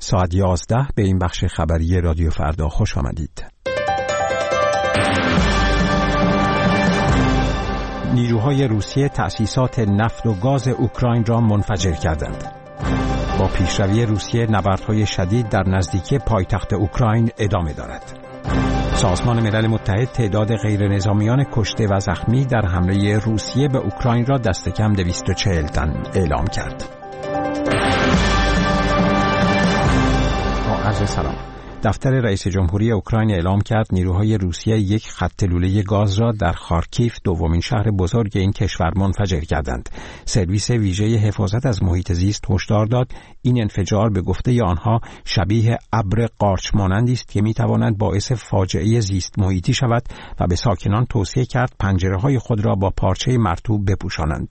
ساعت 11 به این بخش خبری رادیو فردا خوش آمدید. نیروهای روسیه تأسیسات نفت و گاز اوکراین را منفجر کردند. با پیشروی روسیه نبردهای شدید در نزدیکی پایتخت اوکراین ادامه دارد. سازمان ملل متحد تعداد غیرنظامیان کشته و زخمی در حمله روسیه به اوکراین را دست کم 240 تن اعلام کرد. عرض سلام. دفتر رئیس جمهوری اوکراین اعلام کرد نیروهای روسیه یک خط لوله گاز را در خارکیف، دومین شهر بزرگ این کشور، منفجر کردند. سرویس ویژه حفاظت از محیط زیست هشدار داد این انفجار به گفته آنها شبیه ابر قارچ مانندی است که میتواند باعث فاجعه زیست محیطی شود و به ساکنان توصیه کرد پنجره‌های خود را با پارچه مرطوب بپوشانند.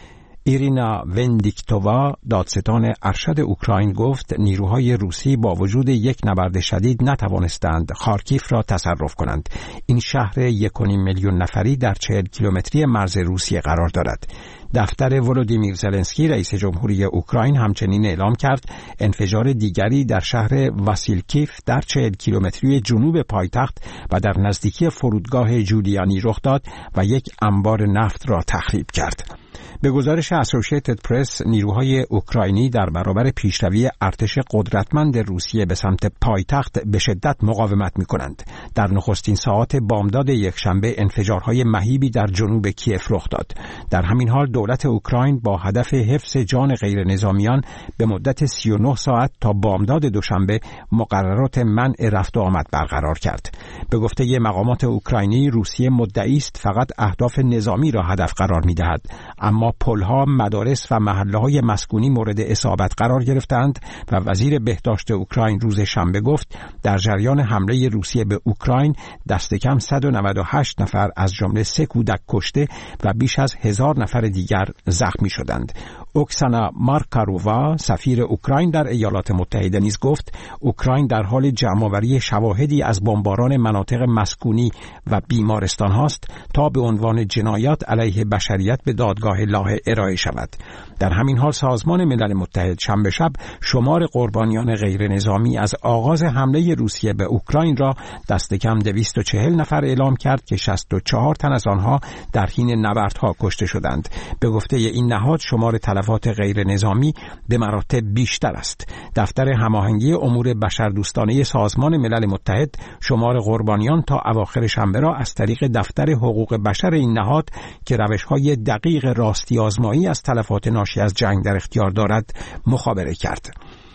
ایرینا وندیکتووا، دادستان ارشد اوکراین، گفت نیروهای روسی با وجود یک نبرد شدید نتوانستند خارکیف را تصرف کنند. این شهر 1.5 میلیون نفری در 40 کیلومتری مرز روسیه قرار دارد. دفتر ولودیمیر زلنسکی رئیس جمهوری اوکراین همچنین اعلام کرد انفجار دیگری در شهر واسیلکیف در 40 کیلومتری جنوب پایتخت و در نزدیکی فرودگاه جولیانی رخ داد و یک انبار نفت را تخریب کرد. به گزارش اسوسییتد پرس، نیروهای اوکراینی در برابر پیشروی ارتش قدرتمند روسیه به سمت پایتخت به شدت مقاومت می‌کنند. در نخستین ساعات بامداد یکشنبه انفجارهای مهیبی در جنوب کیف رخ داد. در همین حال دولت اوکراین با هدف حفظ جان غیرنظامیان به مدت 39 ساعت تا بامداد دوشنبه مقررات منع رفت و آمد برقرار کرد. به گفته مقامات اوکراینی، روسیه مدعی است فقط اهداف نظامی را هدف قرار می‌دهد، اما پل‌ها، مدارس و محله‌های مسکونی مورد اصابت قرار گرفتند و وزیر بهداشت اوکراین روز شنبه گفت در جریان حمله روسیه به اوکراین دست کم 198 نفر از جمله 3 کودک کشته و بیش از 1000 نفر دیگر زخمی شدند. اوکسانا مارکارووا، سفیر اوکراین در ایالات متحده، نیز گفت اوکراین در حال جمع‌آوری شواهدی از بمباران مناطق مسکونی و بیمارستان هاست تا به عنوان جنایات علیه بشریت به دادگاه لاهه ارائه شود. در همین حال سازمان ملل متحد شنبه شب شمار قربانیان غیر نظامی از آغاز حمله روسیه به اوکراین را دست کم 240 نفر اعلام کرد که 64 تن از آنها در حین نبردها کشته شدند. به گفته این نهاد شمار تلفات غیر نظامی به مراتب بیشتر است. دفتر هماهنگی امور بشردوستانه سازمان ملل متحد شمار قربانیان تا اواخر شنبه را از طریق دفتر حقوق بشر این نهاد که روش‌های دقیق راستی آزمایی از تلفات ناشی از جنگ در اختیار دارد مخابره کرد.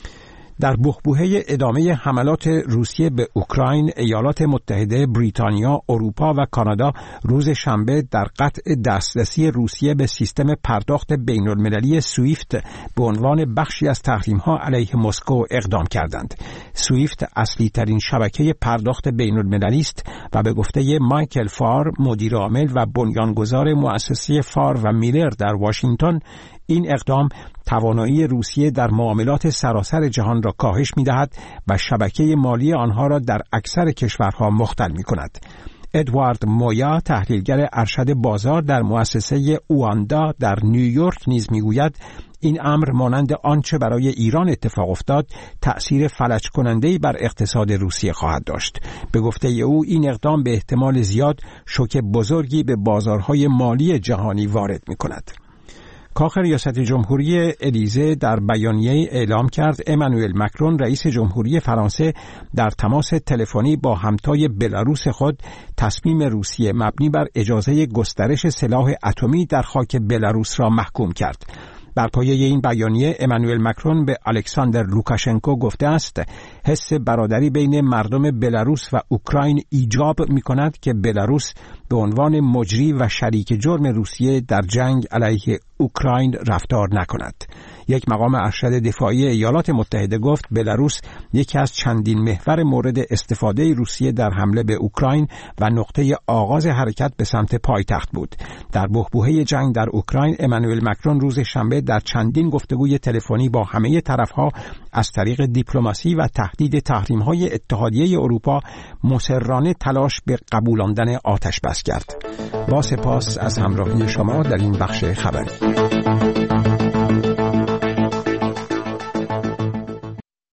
در بحبوحه ادامه حملات روسیه به اوکراین، ایالات متحده، بریتانیا، اروپا و کانادا روز شنبه در قطع دسترسی روسیه به سیستم پرداخت بین‌المللی سویفت به عنوان بخشی از تحریم‌ها علیه مسکو اقدام کردند. سویفت اصلی ترین شبکه پرداخت بین‌المللی است و به گفته مایکل فار، مدیر عامل و بنیانگذار مؤسسه فار و میلر در واشنگتن، این اقدام توانایی روسیه در معاملات سراسر جهان را کاهش می‌دهد و شبکه مالی آنها را در اکثر کشورها مختل می‌کند. ادوارد مویا، تحلیلگر ارشد بازار در مؤسسه اواندا در نیویورک، نیز می‌گوید این امر مانند آنچه برای ایران اتفاق افتاد تأثیر فلج کننده‌ای بر اقتصاد روسیه خواهد داشت. به گفته او این اقدام به احتمال زیاد شوک بزرگی به بازارهای مالی جهانی وارد می‌کند. کاخ ریاست جمهوری الیزه در بیانیه اعلام کرد امانوئل مکرون، رئیس جمهوری فرانسه، در تماس تلفنی با همتای بلاروس خود تصمیم روسیه مبنی بر اجازه گسترش سلاح اتمی در خاک بلاروس را محکوم کرد. بر پایه این بیانیه امانوئل مکرون به الکساندر لوکاشنکو گفته است حس برادری بین مردم بلاروس و اوکراین ایجاب می‌کند که بلاروس به عنوان مجری و شریک جرم روسیه در جنگ علیه اوکراین رفتار نکند. یک مقام ارشد دفاعی ایالات متحده گفت بلاروس یکی از چندین محور مورد استفاده روسیه در حمله به اوکراین و نقطه آغاز حرکت به سمت پایتخت بود. در بحبوحه جنگ در اوکراین، امانوئل مکرون روز شنبه در چندین گفتگوی تلفنی با همه طرفها از طریق دیپلماسی و تهدید تحریم‌های اتحادیه اروپا مصرانه تلاش به قبولاندن آتش بس کرد. با سپاس از همراهی شما در این بخش خبری.